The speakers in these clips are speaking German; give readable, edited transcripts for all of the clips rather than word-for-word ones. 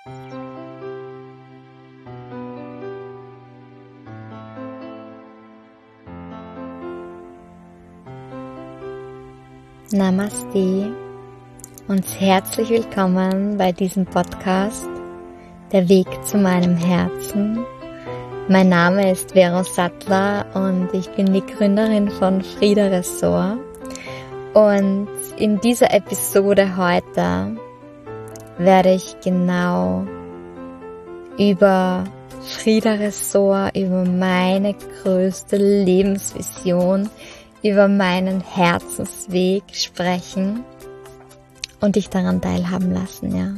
Namaste und herzlich willkommen bei diesem Podcast, der Weg zu meinem Herzen. Mein Name ist Vero Sattler und ich bin die Gründerin von Frida Ressort. Und in dieser Episode heute werde ich genau über Frida Ressort, über meine größte Lebensvision, über meinen Herzensweg sprechen und dich daran teilhaben lassen,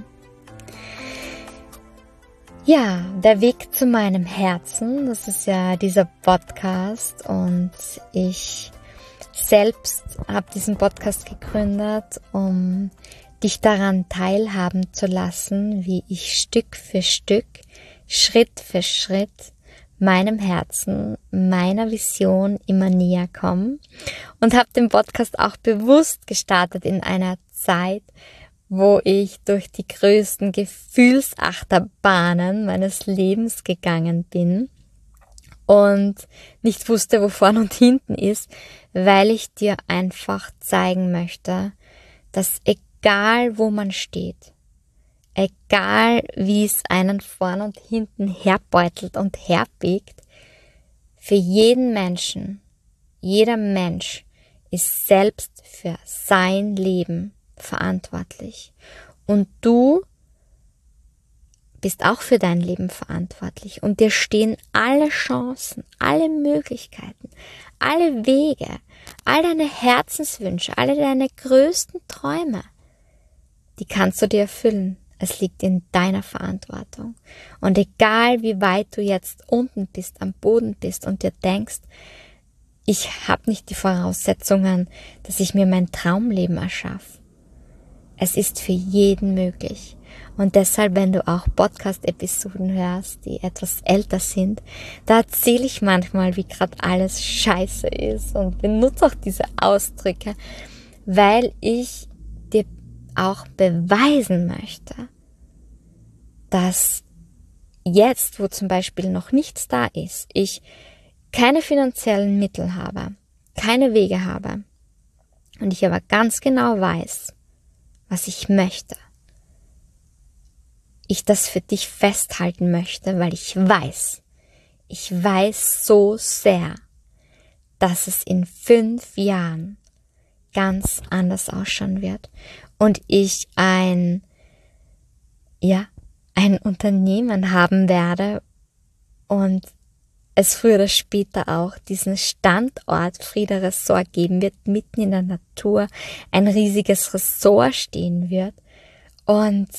Ja, der Weg zu meinem Herzen, das ist ja dieser Podcast und ich selbst habe diesen Podcast gegründet, um dich daran teilhaben zu lassen, wie ich Stück für Stück, Schritt für Schritt meinem Herzen, meiner Vision immer näher komme und habe den Podcast auch bewusst gestartet in einer Zeit, wo ich durch die größten Gefühlsachterbahnen meines Lebens gegangen bin und nicht wusste, wo vorn und hinten ist, weil ich dir einfach zeigen möchte, dass egal wo man steht, egal wie es einen vorn und hinten herbeutelt und herbiegt, für jeden Menschen, jeder Mensch ist selbst für sein Leben verantwortlich. Und du bist auch für dein Leben verantwortlich. Und dir stehen alle Chancen, alle Möglichkeiten, alle Wege, all deine Herzenswünsche, alle deine größten Träume, die kannst du dir erfüllen. Es liegt in deiner Verantwortung. Und egal wie weit du jetzt unten bist, am Boden bist und dir denkst, ich habe nicht die Voraussetzungen, dass ich mir mein Traumleben erschaffe. Es ist für jeden möglich. Und deshalb, wenn du auch Podcast-Episoden hörst, die etwas älter sind, da erzähle ich manchmal, wie gerade alles scheiße ist und benutze auch diese Ausdrücke, weil ich dir auch beweisen möchte, dass jetzt, wo zum Beispiel noch nichts da ist, ich keine finanziellen Mittel habe, keine Wege habe und ich aber ganz genau weiß, was ich möchte, ich das für dich festhalten möchte, weil ich weiß so sehr, dass es in 5 Jahren ganz anders ausschauen wird und ich ein Unternehmen haben werde und es früher oder später auch diesen Standort Frida Ressort geben wird, mitten in der Natur, ein riesiges Ressort stehen wird und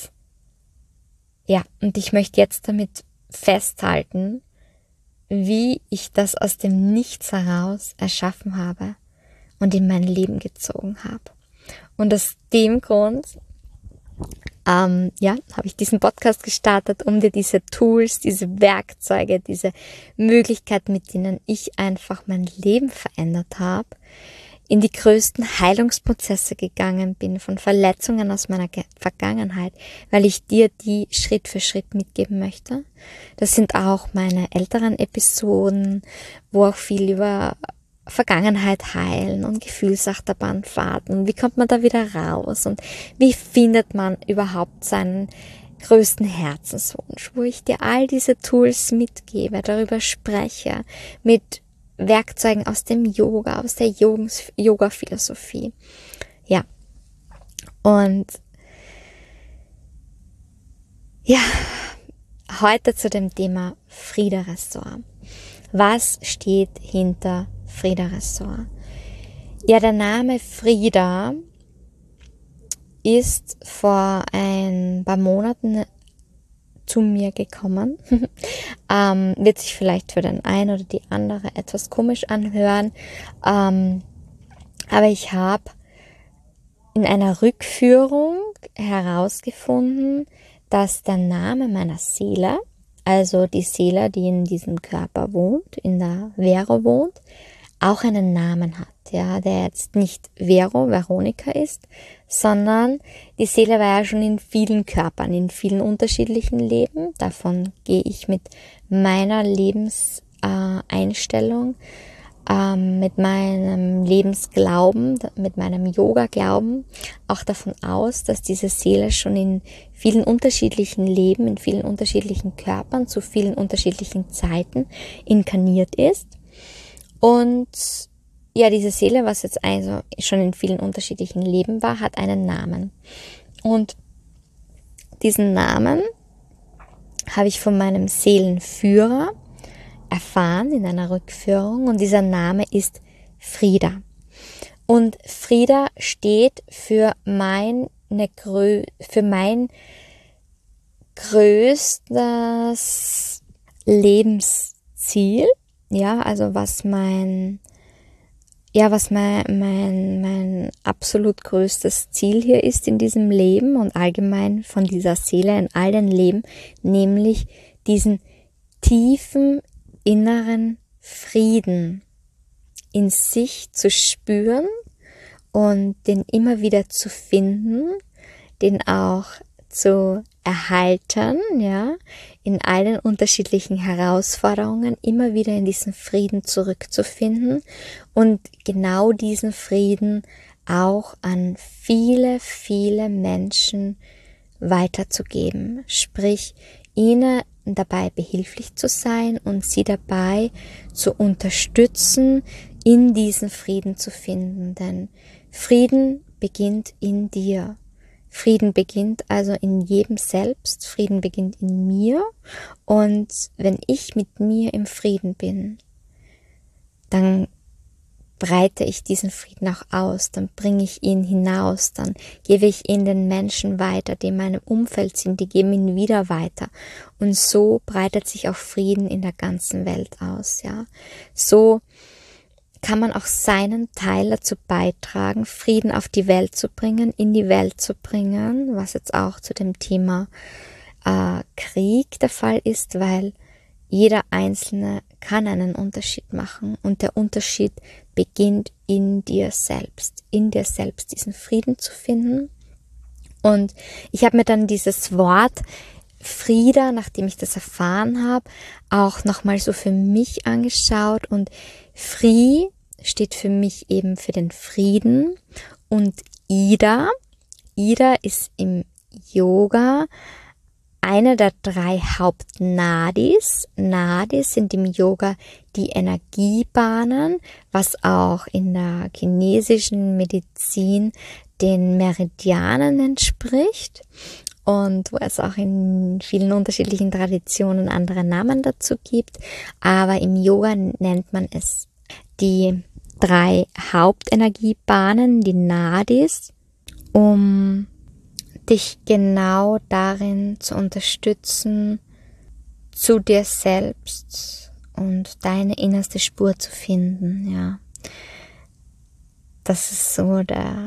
ich möchte jetzt damit festhalten, wie ich das aus dem Nichts heraus erschaffen habe und in mein Leben gezogen habe. Und aus dem Grund habe ich diesen Podcast gestartet, um dir diese Tools, diese Werkzeuge, diese Möglichkeiten, mit denen ich einfach mein Leben verändert habe, in die größten Heilungsprozesse gegangen bin von Verletzungen aus meiner Vergangenheit, weil ich dir die Schritt für Schritt mitgeben möchte. Das sind auch meine älteren Episoden, wo auch viel über Vergangenheit heilen und Gefühlsachterbahnfahrten. Wie kommt man da wieder raus und wie findet man überhaupt seinen größten Herzenswunsch, wo ich dir all diese Tools mitgebe, darüber spreche, mit Werkzeugen aus dem Yoga, aus der Yoga-Philosophie. Ja, und heute zu dem Thema Frida Ressort. Was steht hinter Frida Ressort? Ja, der Name Frida ist vor ein paar Monaten zu mir gekommen. Wird sich vielleicht für den einen oder die andere etwas komisch anhören. Aber ich habe in einer Rückführung herausgefunden, dass der Name meiner Seele, also die Seele, die in diesem Körper wohnt, in der Vero wohnt, auch einen Namen hat, ja, der jetzt nicht Veronika ist, sondern die Seele war ja schon in vielen Körpern, in vielen unterschiedlichen Leben. Davon gehe ich mit meiner Lebenseinstellung, mit meinem Lebensglauben, mit meinem Yoga-Glauben auch davon aus, dass diese Seele schon in vielen unterschiedlichen Leben, in vielen unterschiedlichen Körpern, zu vielen unterschiedlichen Zeiten inkarniert ist. Und ja, diese Seele, was jetzt also schon in vielen unterschiedlichen Leben war, hat einen Namen. Und diesen Namen habe ich von meinem Seelenführer erfahren in einer Rückführung, und dieser Name ist Frieda. Und Frieda steht für mein größtes Lebensziel, ja, also was mein absolut größtes Ziel hier ist in diesem Leben und allgemein von dieser Seele in all den Leben, nämlich diesen tiefen inneren Frieden in sich zu spüren und den immer wieder zu finden, den auch zu erhalten, ja, in allen unterschiedlichen Herausforderungen immer wieder in diesen Frieden zurückzufinden und genau diesen Frieden auch an viele, viele Menschen weiterzugeben, sprich ihnen dabei behilflich zu sein und sie dabei zu unterstützen, in diesen Frieden zu finden. Denn Frieden beginnt in dir. Frieden beginnt also in jedem selbst. Frieden beginnt in mir. Und wenn ich mit mir im Frieden bin, dann breite ich diesen Frieden auch aus, dann bringe ich ihn hinaus, dann gebe ich ihn den Menschen weiter, die in meinem Umfeld sind, die geben ihn wieder weiter. Und so breitet sich auch Frieden in der ganzen Welt aus, ja. So kann man auch seinen Teil dazu beitragen, Frieden auf die Welt zu bringen, in die Welt zu bringen, was jetzt auch zu dem Thema Krieg der Fall ist, weil jeder Einzelne kann einen Unterschied machen und der Unterschied beginnt in dir selbst diesen Frieden zu finden. Und ich habe mir dann dieses Wort Frieda, nachdem ich das erfahren habe, auch nochmal so für mich angeschaut, und Fri steht für mich eben für den Frieden und Ida ist im Yoga eine der 3 Hauptnadis. Nadis sind im Yoga die Energiebahnen, was auch in der chinesischen Medizin den Meridianen entspricht und wo es auch in vielen unterschiedlichen Traditionen andere Namen dazu gibt. Aber im Yoga nennt man es die 3 Hauptenergiebahnen, die Nadis, um dich genau darin zu unterstützen, zu dir selbst und deine innerste Spur zu finden, ja. Das ist so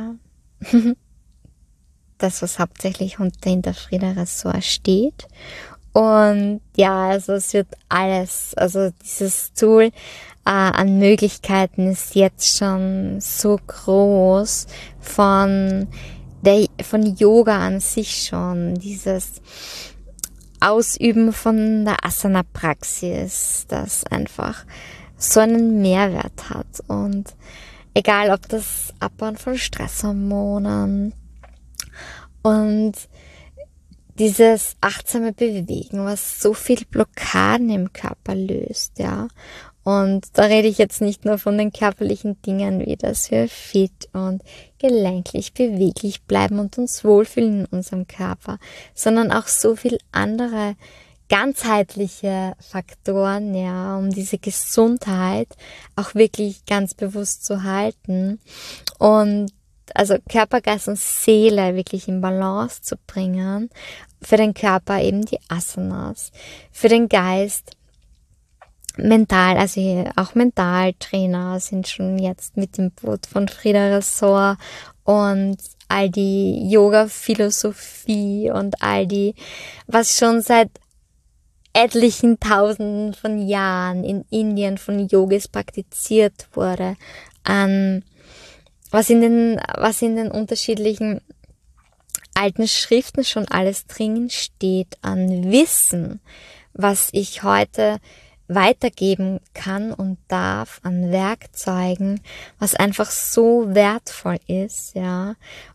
das, was hauptsächlich hinter Frieda Ressort steht. Und ja, also es wird alles, also dieses Tool an Möglichkeiten ist jetzt schon so groß, von Yoga an sich schon, dieses Ausüben von der Asana-Praxis, das einfach so einen Mehrwert hat. Und egal, ob das Abbauen von Stresshormonen und dieses achtsame Bewegen, was so viel Blockaden im Körper löst, ja. Und da rede ich jetzt nicht nur von den körperlichen Dingen, wie dass wir fit und gelenklich, beweglich bleiben und uns wohlfühlen in unserem Körper, sondern auch so viel andere ganzheitliche Faktoren, ja, um diese Gesundheit auch wirklich ganz bewusst zu halten und also Körper, Geist und Seele wirklich in Balance zu bringen. Für den Körper eben die Asanas, für den Geist mental, also auch Mentaltrainer sind schon jetzt mit dem Boot von Frieda Ressort und all die Yoga-Philosophie und all die, was schon seit etlichen Tausenden von Jahren in Indien von Yogis praktiziert wurde, an was in den unterschiedlichen alten Schriften schon alles drin steht, an Wissen, was ich heute weitergeben kann und darf, an Werkzeugen, was einfach so wertvoll ist, ja,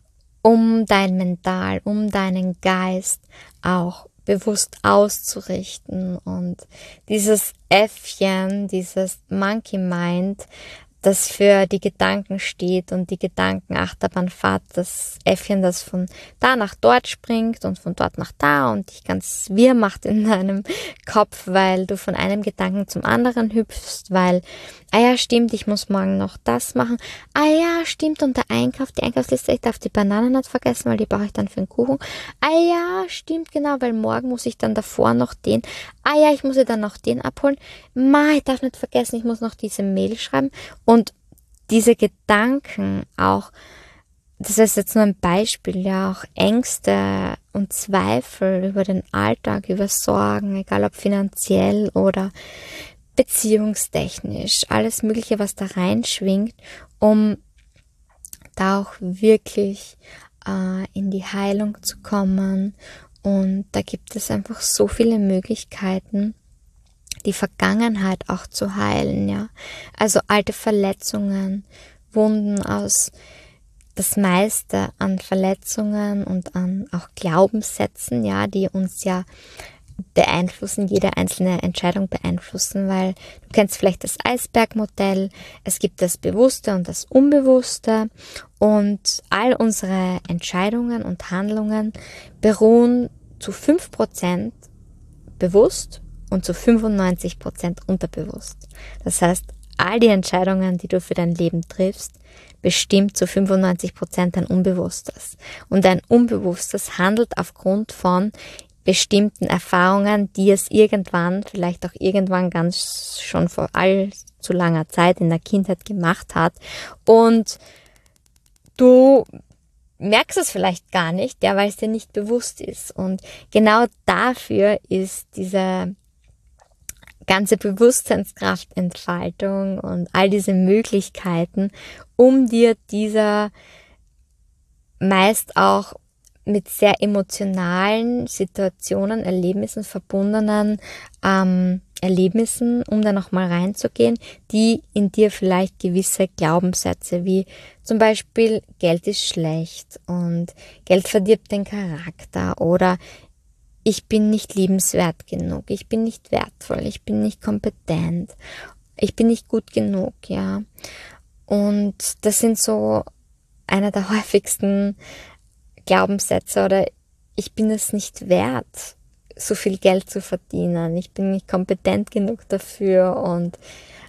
um dein Mental, um deinen Geist auch bewusst auszurichten. Und dieses Äffchen, dieses Monkey Mind, das für die Gedanken steht und die Gedankenachterbahnfahrt, das Äffchen, das von da nach dort springt und von dort nach da und dich ganz wirr macht in deinem Kopf, weil du von einem Gedanken zum anderen hüpfst, weil, ah ja, stimmt, ich muss morgen noch das machen, ah ja, stimmt, und der Einkauf, die Einkaufsliste, ich darf die Bananen nicht vergessen, weil die brauche ich dann für den Kuchen, ah ja, stimmt, genau, weil morgen muss ich dann davor noch den, ah ja, ich muss ja dann noch den abholen, ich darf nicht vergessen, ich muss noch diese Mail schreiben. Und diese Gedanken auch, das ist jetzt nur ein Beispiel, ja, auch Ängste und Zweifel über den Alltag, über Sorgen, egal ob finanziell oder beziehungstechnisch, alles Mögliche, was da reinschwingt, um da auch wirklich in die Heilung zu kommen. Und da gibt es einfach so viele Möglichkeiten, die Vergangenheit auch zu heilen, ja. Also alte Verletzungen, Wunden aus, das meiste an Verletzungen und an auch Glaubenssätzen, ja, die uns ja beeinflussen, jede einzelne Entscheidung beeinflussen, weil du kennst vielleicht das Eisbergmodell, es gibt das Bewusste und das Unbewusste und all unsere Entscheidungen und Handlungen beruhen zu 5% bewusst und zu 95% unterbewusst. Das heißt, all die Entscheidungen, die du für dein Leben triffst, bestimmt zu 95% dein Unbewusstes. Und dein Unbewusstes handelt aufgrund von bestimmten Erfahrungen, die es irgendwann, vielleicht auch irgendwann ganz schon vor allzu langer Zeit in der Kindheit gemacht hat. Und du merkst es vielleicht gar nicht, ja, weil es dir nicht bewusst ist. Und genau dafür ist diese ganze Bewusstseinskraftentfaltung und all diese Möglichkeiten, um dir dieser meist auch mit sehr emotionalen Situationen, Erlebnissen verbundenen Erlebnissen, um da nochmal reinzugehen, die in dir vielleicht gewisse Glaubenssätze wie zum Beispiel Geld ist schlecht und Geld verdirbt den Charakter oder ich bin nicht liebenswert genug, ich bin nicht wertvoll, ich bin nicht kompetent, ich bin nicht gut genug, ja. Und das sind so einer der häufigsten Glaubenssätze oder ich bin es nicht wert, so viel Geld zu verdienen, ich bin nicht kompetent genug dafür und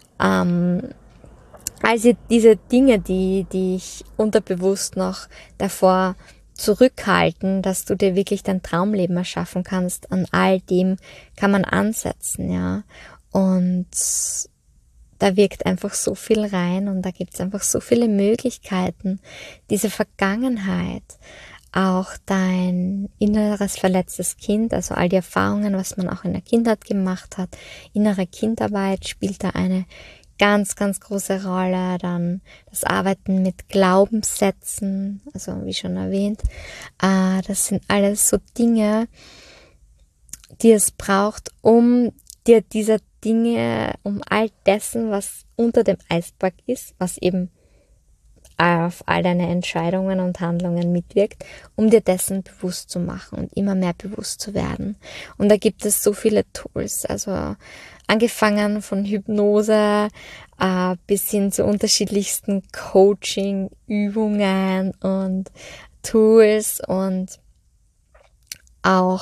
also diese Dinge, die ich unterbewusst noch davor zurückhalten, dass du dir wirklich dein Traumleben erschaffen kannst, an all dem kann man ansetzen, ja. Und da wirkt einfach so viel rein und da gibt's einfach so viele Möglichkeiten, diese Vergangenheit, auch dein inneres verletztes Kind, also all die Erfahrungen, was man auch in der Kindheit gemacht hat, innere Kindarbeit spielt da eine ganz, ganz große Rolle, dann das Arbeiten mit Glaubenssätzen, also wie schon erwähnt, das sind alles so Dinge, die es braucht, um dir diese Dinge, um all dessen, was unter dem Eisberg ist, was eben auf all deine Entscheidungen und Handlungen mitwirkt, um dir dessen bewusst zu machen und immer mehr bewusst zu werden. Und da gibt es so viele Tools, also angefangen von Hypnose bis hin zu unterschiedlichsten Coaching-Übungen und Tools und auch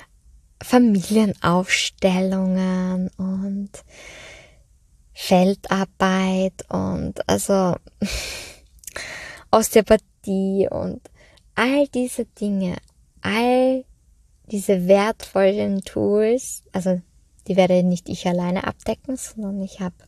Familienaufstellungen und Feldarbeit und also Osteopathie und all diese Dinge, all diese wertvollen Tools, also die werde nicht ich alleine abdecken, sondern ich habe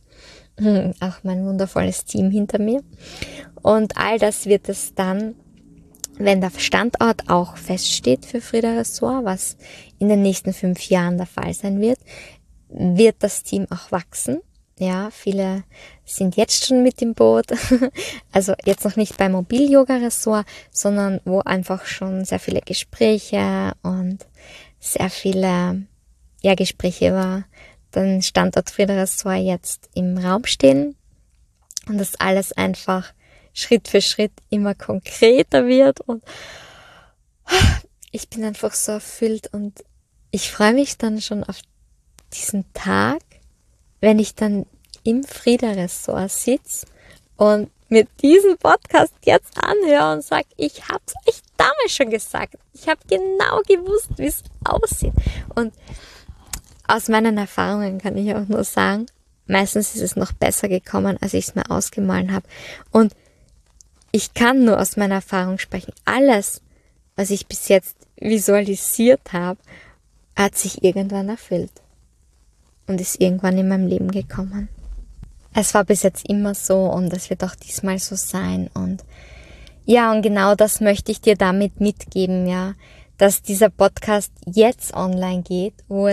auch mein wundervolles Team hinter mir und all das wird es dann wenn der Standort auch feststeht für Frida Ressort, was in den nächsten 5 Jahren der Fall sein wird, wird das Team auch wachsen. Ja, viele sind jetzt schon mit im Boot. Also jetzt noch nicht beim Mobil-Yoga-Ressort, sondern wo einfach schon sehr viele Gespräche und sehr viele Gespräche über den Standort Frida Ressort jetzt im Raum stehen. Und das alles einfach Schritt für Schritt immer konkreter wird. Und ich bin einfach so erfüllt und ich freue mich dann schon auf diesen Tag, wenn ich dann im Frida Ressort sitze und mir diesen Podcast jetzt anhöre und sage, ich habe es euch damals schon gesagt. Ich habe genau gewusst, wie es aussieht. Und aus meinen Erfahrungen kann ich auch nur sagen, meistens ist es noch besser gekommen, als ich es mir ausgemalt habe. Und ich kann nur aus meiner Erfahrung sprechen. Alles, was ich bis jetzt visualisiert habe, hat sich irgendwann erfüllt und ist irgendwann in meinem Leben gekommen. Es war bis jetzt immer so und es wird auch diesmal so sein. Und ja, und genau das möchte ich dir damit mitgeben, ja, dass dieser Podcast jetzt online geht, wo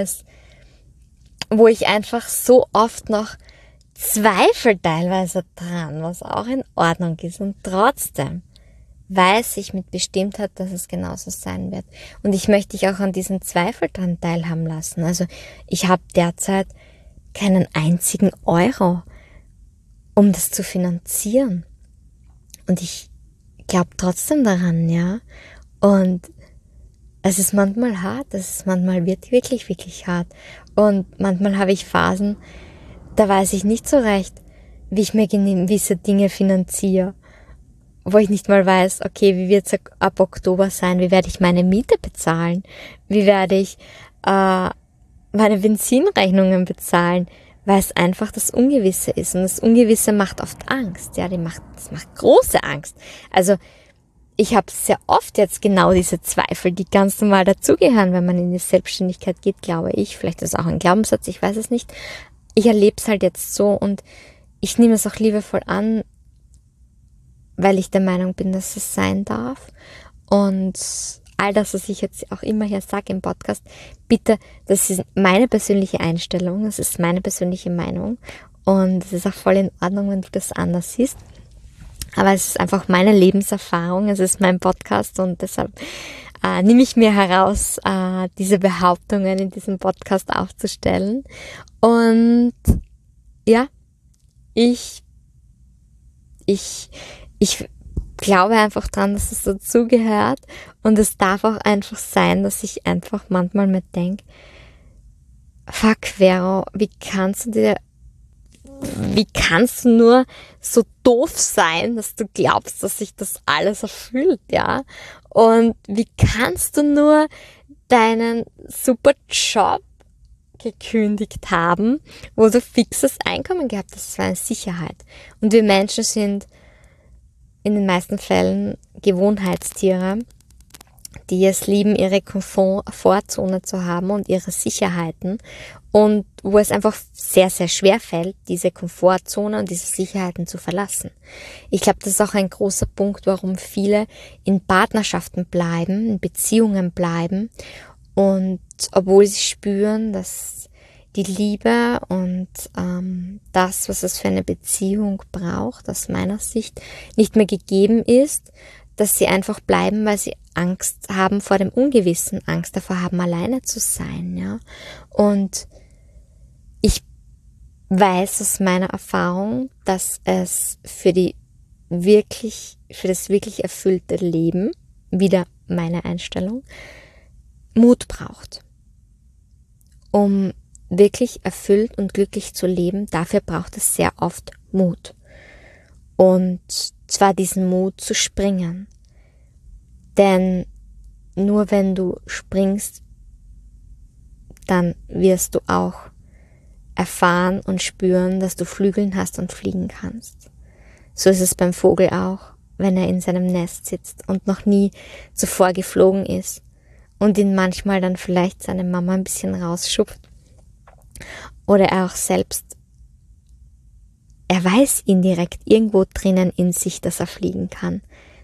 ich einfach so oft noch zweifle teilweise dran, was auch in Ordnung ist. Und trotzdem weiß ich mit Bestimmtheit, dass es genauso sein wird. Und ich möchte dich auch an diesen Zweifel dran teilhaben lassen. Also ich habe derzeit keinen einzigen Euro, um das zu finanzieren. Und ich glaube trotzdem daran, ja. Und es ist manchmal hart, manchmal wird wirklich, wirklich hart. Und manchmal habe ich Phasen, da weiß ich nicht so recht, wie ich mir gewisse Dinge finanziere. Wo ich nicht mal weiß, okay, wie wird es ab Oktober sein? Wie werde ich meine Miete bezahlen? Wie werde ich meine Benzinrechnungen bezahlen? Weil es einfach das Ungewisse ist. Und das Ungewisse macht oft Angst. Ja, das macht große Angst. Also ich habe sehr oft jetzt genau diese Zweifel, die ganz normal dazugehören, wenn man in die Selbstständigkeit geht, glaube ich. Vielleicht ist es auch ein Glaubenssatz, ich weiß es nicht. Ich erlebe es halt jetzt so und ich nehme es auch liebevoll an, weil ich der Meinung bin, dass es sein darf. Und all das, was ich jetzt auch immer hier sage im Podcast, bitte, das ist meine persönliche Einstellung, das ist meine persönliche Meinung und es ist auch voll in Ordnung, wenn du das anders siehst. Aber es ist einfach meine Lebenserfahrung, es ist mein Podcast und deshalb nehme ich mir heraus, diese Behauptungen in diesem Podcast aufzustellen. Und ja, ich glaube einfach dran, dass es dazugehört und es darf auch einfach sein, dass ich einfach manchmal mir denke, fuck Vero, wie kannst du nur so doof sein, dass du glaubst, dass sich das alles erfüllt, ja? Und wie kannst du nur deinen super Job gekündigt haben, wo du fixes Einkommen gehabt hast? Das war eine Sicherheit. Und wir Menschen sind in den meisten Fällen Gewohnheitstiere, die es lieben, ihre Komfortzone zu haben und ihre Sicherheiten und wo es einfach sehr, sehr schwer fällt, diese Komfortzone und diese Sicherheiten zu verlassen. Ich glaube, das ist auch ein großer Punkt, warum viele in Partnerschaften bleiben, in Beziehungen bleiben und obwohl sie spüren, dass die Liebe und das, was es für eine Beziehung braucht, aus meiner Sicht nicht mehr gegeben ist, dass sie einfach bleiben, weil sie Angst haben vor dem Ungewissen, Angst davor haben, alleine zu sein, ja. Und ich weiß aus meiner Erfahrung, dass es für das wirklich erfüllte Leben, wieder meine Einstellung, Mut braucht. Um wirklich erfüllt und glücklich zu leben, dafür braucht es sehr oft Mut. Und zwar diesen Mut zu springen. Denn nur wenn du springst, dann wirst du auch erfahren und spüren, dass du Flügeln hast und fliegen kannst. So ist es beim Vogel auch, wenn er in seinem Nest sitzt und noch nie zuvor geflogen ist und ihn manchmal dann vielleicht seine Mama ein bisschen rausschupft oder er auch selbst, er weiß indirekt irgendwo drinnen in sich, dass er fliegen kann.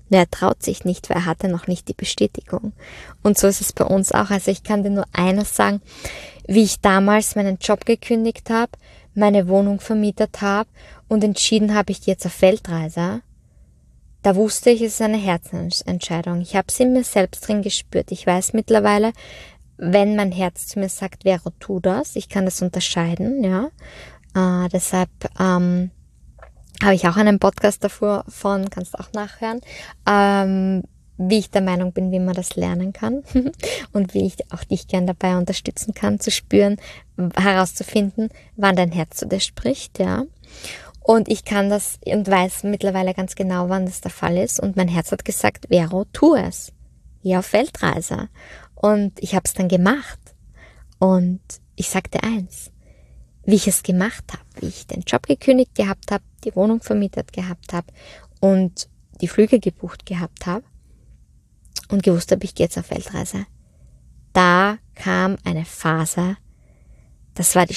Nur er traut sich nicht, weil er hatte noch nicht die Bestätigung. Und so ist es bei uns auch. Also ich kann dir nur eines sagen, wie ich damals meinen Job gekündigt habe, meine Wohnung vermietet habe und entschieden habe, ich gehe jetzt auf Weltreise. Da wusste ich, es ist eine Herzensentscheidung. Ich habe es in mir selbst drin gespürt. Ich weiß mittlerweile, wenn mein Herz zu mir sagt, Vero, tu das. Ich kann das unterscheiden, ja. Deshalb habe ich auch einen Podcast davon, kannst du auch nachhören, wie ich der Meinung bin, wie man das lernen kann und wie ich auch dich gern dabei unterstützen kann, zu spüren, herauszufinden, wann dein Herz zu dir spricht, ja. Und ich kann das und weiß mittlerweile ganz genau, wann das der Fall ist. Und mein Herz hat gesagt, Vero, tu es. Geh auf Weltreise. Und ich habe es dann gemacht. Und ich sagte eins, wie ich es gemacht habe, wie ich den Job gekündigt gehabt habe, die Wohnung vermietet gehabt habe und die Flüge gebucht gehabt habe und gewusst habe, ich gehe jetzt auf Weltreise. Da kam eine Phase, das war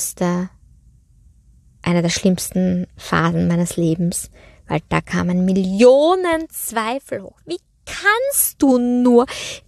eine der schlimmsten Phasen meines Lebens, weil da kamen Millionen Zweifel hoch. Wie kannst du nur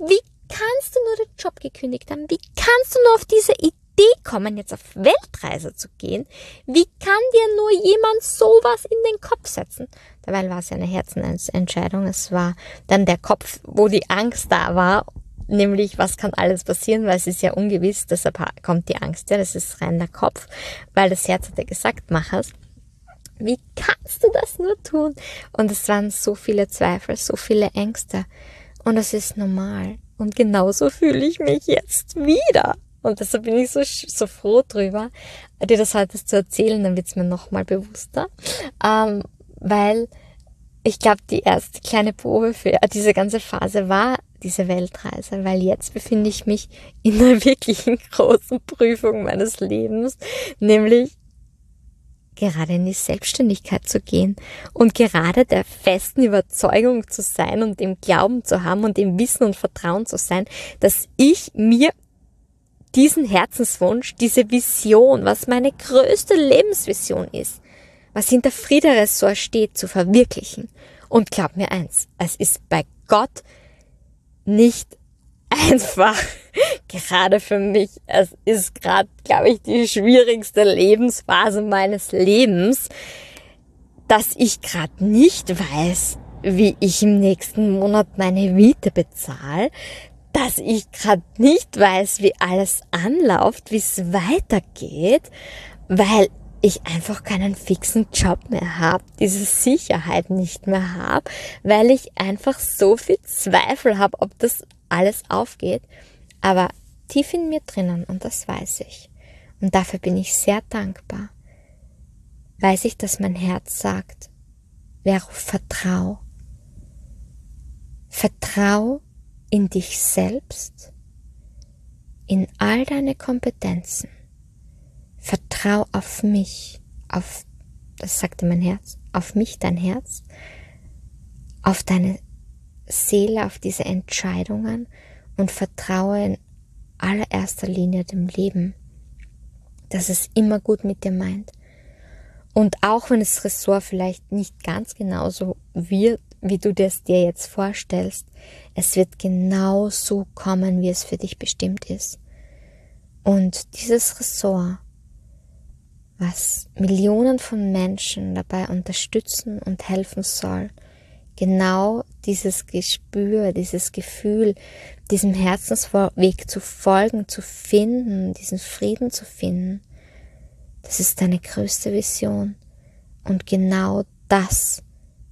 den Job gekündigt haben? Wie kannst du nur auf diese Idee kommen, jetzt auf Weltreise zu gehen? Wie kann dir nur jemand sowas in den Kopf setzen? Dabei war es ja eine Herzensentscheidung. Es war dann der Kopf, wo die Angst da war, nämlich was kann alles passieren, weil es ist ja ungewiss, deshalb kommt die Angst, ja, das ist rein der Kopf, weil das Herz hat ja gesagt, mach es. Wie kannst du das nur tun? Und es waren so viele Zweifel, so viele Ängste und das ist normal und genauso fühle ich mich jetzt wieder und deshalb bin ich so froh drüber, dir das heute zu erzählen, dann wird es mir nochmal bewusster, weil ich glaube, die erste kleine Probe für diese ganze Phase war diese Weltreise, weil jetzt befinde ich mich in einer wirklichen großen Prüfung meines Lebens, nämlich gerade in die Selbstständigkeit zu gehen und gerade der festen Überzeugung zu sein und dem Glauben zu haben und dem Wissen und Vertrauen zu sein, dass ich mir diesen Herzenswunsch, diese Vision, was meine größte Lebensvision ist, was hinter Frieda Ressort steht, zu verwirklichen. Und glaub mir eins, es ist bei Gott nicht einfach, gerade für mich. Es ist gerade, glaube ich, die schwierigste Lebensphase meines Lebens, dass ich gerade nicht weiß, wie ich im nächsten Monat meine Miete bezahle, dass ich gerade nicht weiß, wie alles anläuft, wie es weitergeht, weil ich einfach keinen fixen Job mehr habe, diese Sicherheit nicht mehr habe, weil ich einfach so viel Zweifel habe, ob das alles aufgeht. Aber tief in mir drinnen, und das weiß ich, und dafür bin ich sehr dankbar, weiß ich, dass mein Herz sagt, Vero, vertrau. Vertrau in dich selbst, in all deine Kompetenzen. Vertrau auf mich, das sagte mein Herz, auf mich, dein Herz, auf deine Seele, auf diese Entscheidungen und vertraue in allererster Linie dem Leben, dass es immer gut mit dir meint. Und auch wenn das Ressort vielleicht nicht ganz genauso wird, wie du das dir jetzt vorstellst, es wird genau so kommen, wie es für dich bestimmt ist. Und dieses Ressort, was Millionen von Menschen dabei unterstützen und helfen soll, genau dieses Gespür, dieses Gefühl, diesem Herzensweg zu folgen, zu finden, diesen Frieden zu finden, das ist deine größte Vision. Und genau das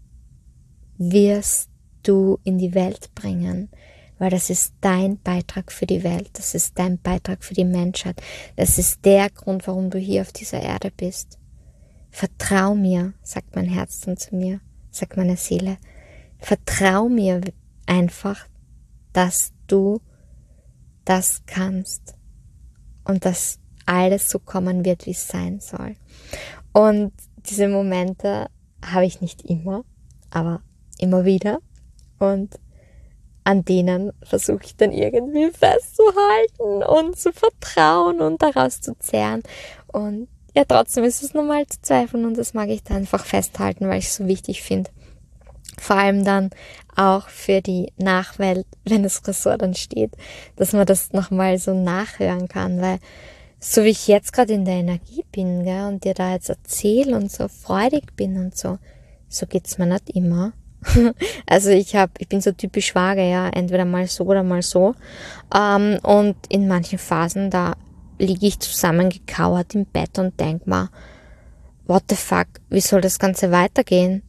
wirst du in die Welt bringen, weil das ist dein Beitrag für die Welt, das ist dein Beitrag für die Menschheit, das ist der Grund, warum du hier auf dieser Erde bist. Vertrau mir, sagt mein Herz dann zu mir, sagt meine Seele, vertrau mir einfach, dass du das kannst und dass alles so kommen wird, wie es sein soll. Und diese Momente habe ich nicht immer, aber immer wieder. Und an denen versuche ich dann irgendwie festzuhalten und zu vertrauen und daraus zu zehren. Und ja, trotzdem ist es normal zu zweifeln und das mag ich da einfach festhalten, weil ich es so wichtig finde, Vor allem dann auch für die Nachwelt, wenn das Ressort dann steht, dass man das nochmal so nachhören kann, weil so wie ich jetzt gerade in der Energie bin, gell, und dir da jetzt erzähle und so freudig bin und so geht's mir nicht immer. Also ich bin so typisch vage, ja, entweder mal so oder mal so. Und in manchen Phasen, da liege ich zusammengekauert im Bett und denk mir, what the fuck, wie soll das Ganze weitergehen?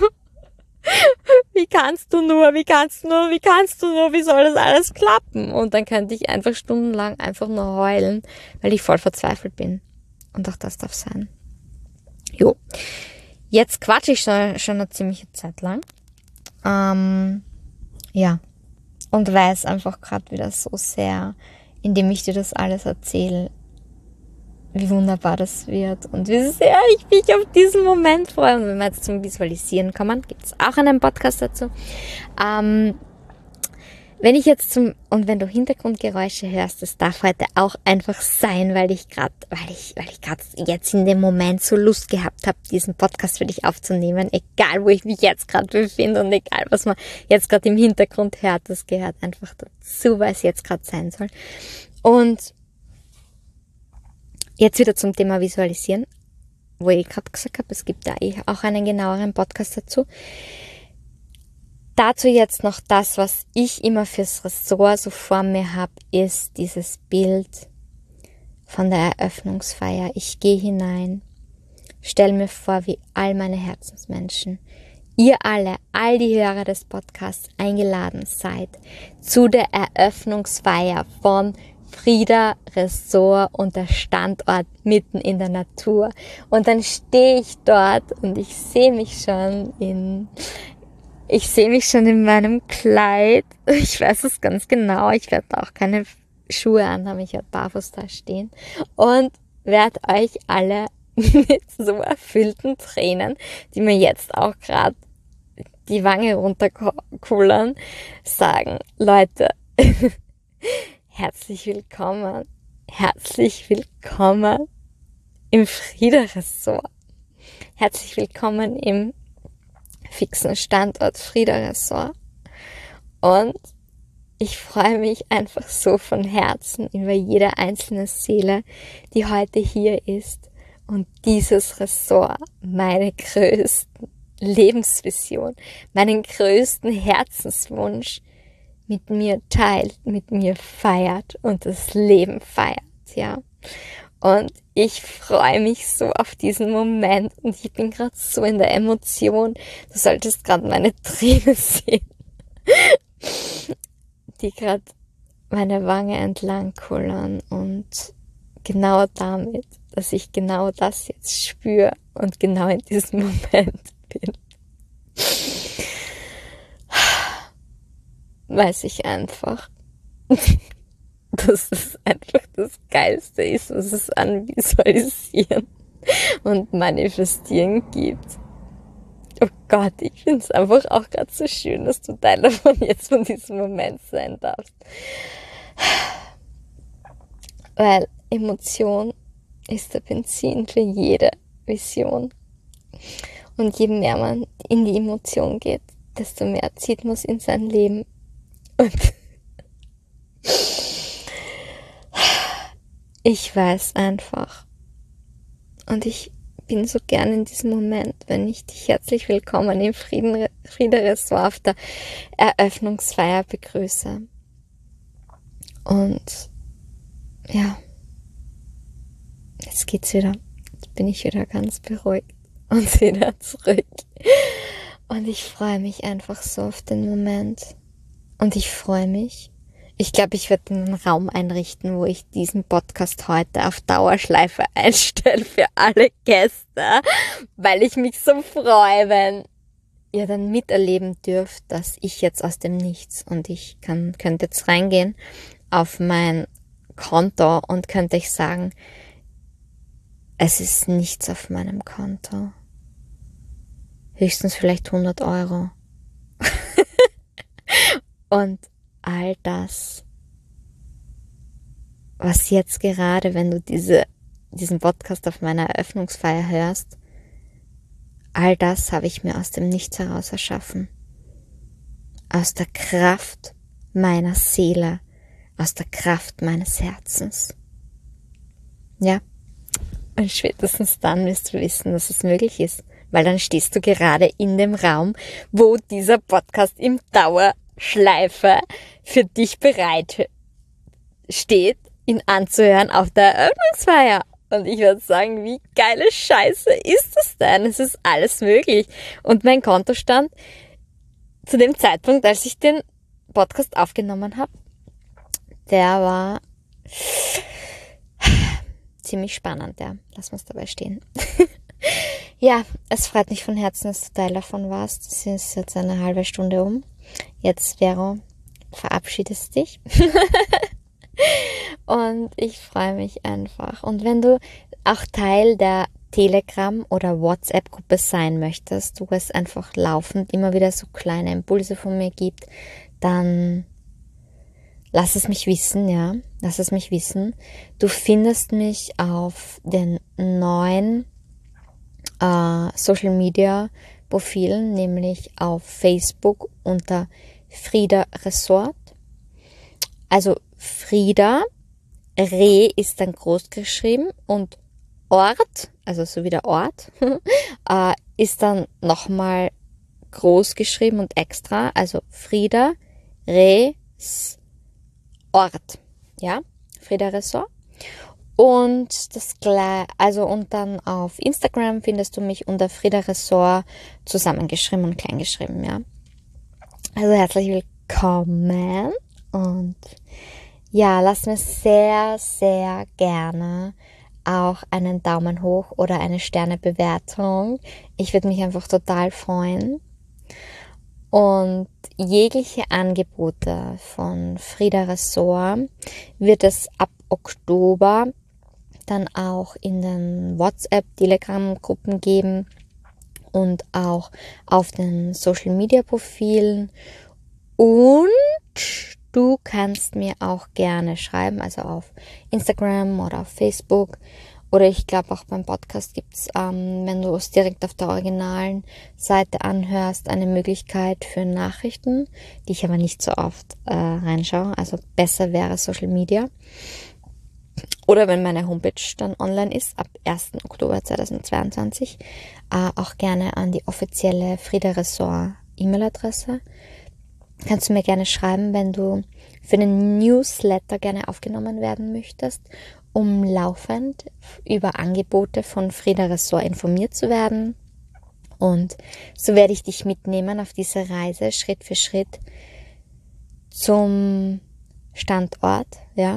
Wie kannst du nur, wie soll das alles klappen? Und dann könnte ich einfach stundenlang einfach nur heulen, weil ich voll verzweifelt bin. Und auch das darf sein. Jo, jetzt quatsche ich schon eine ziemliche Zeit lang. Ja, und weiß einfach gerade wieder so sehr, indem ich dir das alles erzähle, wie wunderbar das wird und wie sehr ich mich auf diesen Moment freue. Und wenn wir jetzt zum Visualisieren kommen, gibt es auch einen Podcast dazu. Wenn du Hintergrundgeräusche hörst, das darf heute auch einfach sein, weil ich gerade jetzt in dem Moment so Lust gehabt habe, diesen Podcast für dich aufzunehmen, egal wo ich mich jetzt gerade befinde und egal was man jetzt gerade im Hintergrund hört, das gehört einfach dazu, weil es jetzt gerade sein soll. Und jetzt wieder zum Thema Visualisieren, wo ich gerade gesagt habe, es gibt da auch einen genaueren Podcast dazu. Dazu jetzt noch das, was ich immer fürs Ressort so vor mir habe, ist dieses Bild von der Eröffnungsfeier. Ich gehe hinein, stelle mir vor, wie all meine Herzensmenschen, ihr alle, all die Hörer des Podcasts eingeladen seid zu der Eröffnungsfeier von Frieda Ressort und der Standort mitten in der Natur. Und dann stehe ich dort und ich sehe mich schon in meinem Kleid. Ich weiß es ganz genau. Ich werde auch keine Schuhe anhaben. Ich werde barfuß da stehen und werde euch alle mit so erfüllten Tränen, die mir jetzt auch gerade die Wange runterkullern, sagen, Leute, herzlich willkommen im Frieda Ressort. Herzlich willkommen im fixen Standort Frieda Ressort. Und ich freue mich einfach so von Herzen über jede einzelne Seele, die heute hier ist und dieses Ressort, meine größten Lebensvision, meinen größten Herzenswunsch mit mir teilt, mit mir feiert und das Leben feiert, ja. Und ich freue mich so auf diesen Moment und ich bin gerade so in der Emotion. Du solltest gerade meine Tränen sehen, die gerade meine Wange entlang kullern und genau damit, dass ich genau das jetzt spüre und genau in diesem Moment bin, weiß ich einfach, dass es einfach das Geilste ist, was es an Visualisieren und Manifestieren gibt. Oh Gott, ich finde es einfach auch gerade so schön, dass du Teil davon jetzt von diesem Moment sein darfst. Weil Emotion ist der Benzin für jede Vision. Und je mehr man in die Emotion geht, desto mehr zieht man es in sein Leben. Und ich weiß einfach. Und ich bin so gern in diesem Moment, wenn ich dich herzlich willkommen im Frieda Ressort auf der Eröffnungsfeier begrüße. Und ja, jetzt geht's wieder. Jetzt bin ich wieder ganz beruhigt und wieder zurück. Und ich freue mich einfach so auf den Moment. Und ich freue mich. Ich glaube, ich werde einen Raum einrichten, wo ich diesen Podcast heute auf Dauerschleife einstelle für alle Gäste, weil ich mich so freue, wenn ihr dann miterleben dürft, dass ich jetzt aus dem Nichts und ich könnte jetzt reingehen auf mein Konto und könnte ich sagen, es ist nichts auf meinem Konto. Höchstens vielleicht 100 Euro. Und all das, was jetzt gerade, wenn du diesen Podcast auf meiner Eröffnungsfeier hörst, all das habe ich mir aus dem Nichts heraus erschaffen. aus der Kraft meiner Seele, aus der Kraft meines Herzens. Ja, und spätestens dann wirst du wissen, dass es möglich ist, weil dann stehst du gerade in dem Raum, wo dieser Podcast im Dauerschleife für dich bereit steht, ihn anzuhören auf der Eröffnungsfeier. Und ich würde sagen, wie geile Scheiße ist das denn? Es ist alles möglich. Und mein Kontostand zu dem Zeitpunkt, als ich den Podcast aufgenommen habe, der war ziemlich spannend, ja. Lass uns dabei stehen. Ja, es freut mich von Herzen, dass du Teil davon warst. Es ist jetzt eine halbe Stunde um. Jetzt, Vero, verabschiedest dich. Und ich freue mich einfach. Und wenn du auch Teil der Telegram- oder WhatsApp-Gruppe sein möchtest, wo es einfach laufend immer wieder so kleine Impulse von mir gibt, dann lass es mich wissen, ja. Lass es mich wissen. Du findest mich auf den neuen Social Media Profilen, nämlich auf Facebook unter Frieda Resort. Also Frieda, Re ist dann groß geschrieben und Ort, also so wie der Ort, ist dann nochmal groß geschrieben und extra, also Frieda, Re, Ort, ja, Frieda Resort. Und und dann auf Instagram findest du mich unter Frieda Resort zusammengeschrieben und kleingeschrieben, ja. Also herzlich willkommen und ja, lass mir sehr, sehr gerne auch einen Daumen hoch oder eine Sternebewertung. Ich würde mich einfach total freuen. Und jegliche Angebote von Frieda Resort wird es ab Oktober dann auch in den WhatsApp-Telegram-Gruppen geben und auch auf den Social-Media-Profilen. Und du kannst mir auch gerne schreiben, also auf Instagram oder auf Facebook. Oder ich glaube auch beim Podcast gibt es, wenn du es direkt auf der originalen Seite anhörst, eine Möglichkeit für Nachrichten, die ich aber nicht so oft reinschaue. Also besser wäre Social Media. Oder wenn meine Homepage dann online ist, ab 1. Oktober 2022, auch gerne an die offizielle Frieda Resort E-Mail-Adresse. Kannst du mir gerne schreiben, wenn du für den Newsletter gerne aufgenommen werden möchtest, um laufend über Angebote von Frieda Resort informiert zu werden. Und so werde ich dich mitnehmen auf diese Reise Schritt für Schritt zum Standort, ja,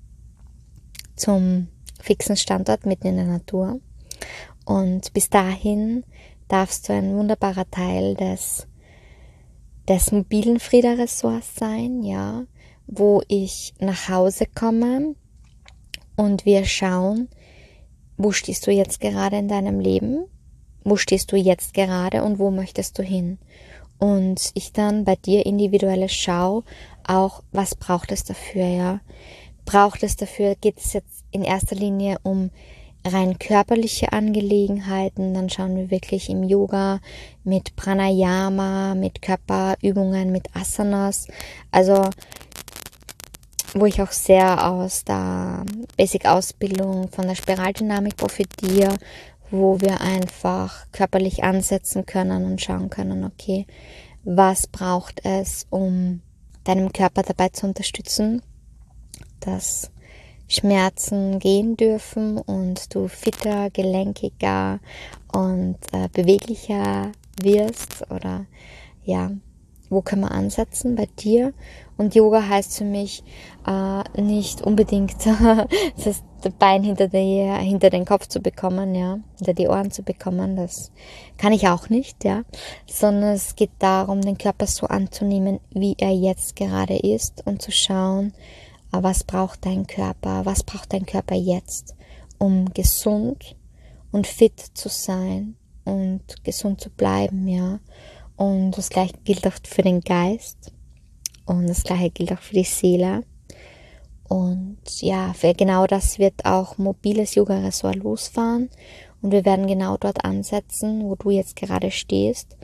zum fixen Standort mitten in der Natur. Und bis dahin darfst du ein wunderbarer Teil des mobilen Frieda Resorts sein, ja, wo ich nach Hause komme und wir schauen, wo stehst du jetzt gerade in deinem Leben, wo stehst du jetzt gerade und wo möchtest du hin. Und ich dann bei dir individuell schaue, auch was braucht es dafür, ja. Geht es jetzt in erster Linie um rein körperliche Angelegenheiten, dann schauen wir wirklich im Yoga mit Pranayama, mit Körperübungen, mit Asanas, also wo ich auch sehr aus der Basic-Ausbildung von der Spiraldynamik profitiere, wo wir einfach körperlich ansetzen können und schauen können, okay, was braucht es, um deinem Körper dabei zu unterstützen, dass Schmerzen gehen dürfen und du fitter, gelenkiger und beweglicher wirst oder ja, wo können wir ansetzen bei dir? Und Yoga heißt für mich nicht unbedingt das Bein hinter den Kopf zu bekommen, ja, hinter die Ohren zu bekommen, das kann ich auch nicht, ja, sondern es geht darum, den Körper so anzunehmen, wie er jetzt gerade ist und zu schauen, was braucht dein Körper jetzt, um gesund und fit zu sein und gesund zu bleiben, ja. Und das Gleiche gilt auch für den Geist und das Gleiche gilt auch für die Seele. Und ja, für genau das wird auch mobiles Yoga Resort losfahren und wir werden genau dort ansetzen, wo du jetzt gerade stehst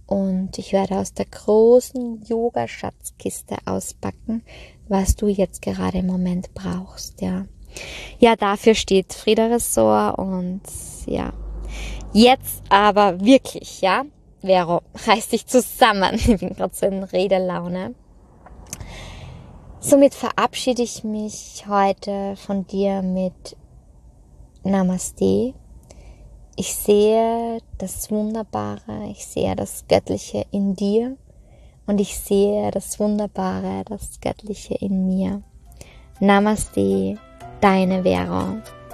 und ich werde aus der großen Yoga-Schatzkiste auspacken, was du jetzt gerade im Moment brauchst, ja. Ja, dafür steht Frida Ressort und ja, jetzt aber wirklich, ja, Vero, reiß dich zusammen, ich bin gerade so in Redelaune. Somit verabschiede ich mich heute von dir mit Namaste. Ich sehe das Wunderbare, ich sehe das Göttliche in dir und ich sehe das Wunderbare, das Göttliche in mir. Namaste, deine Vero.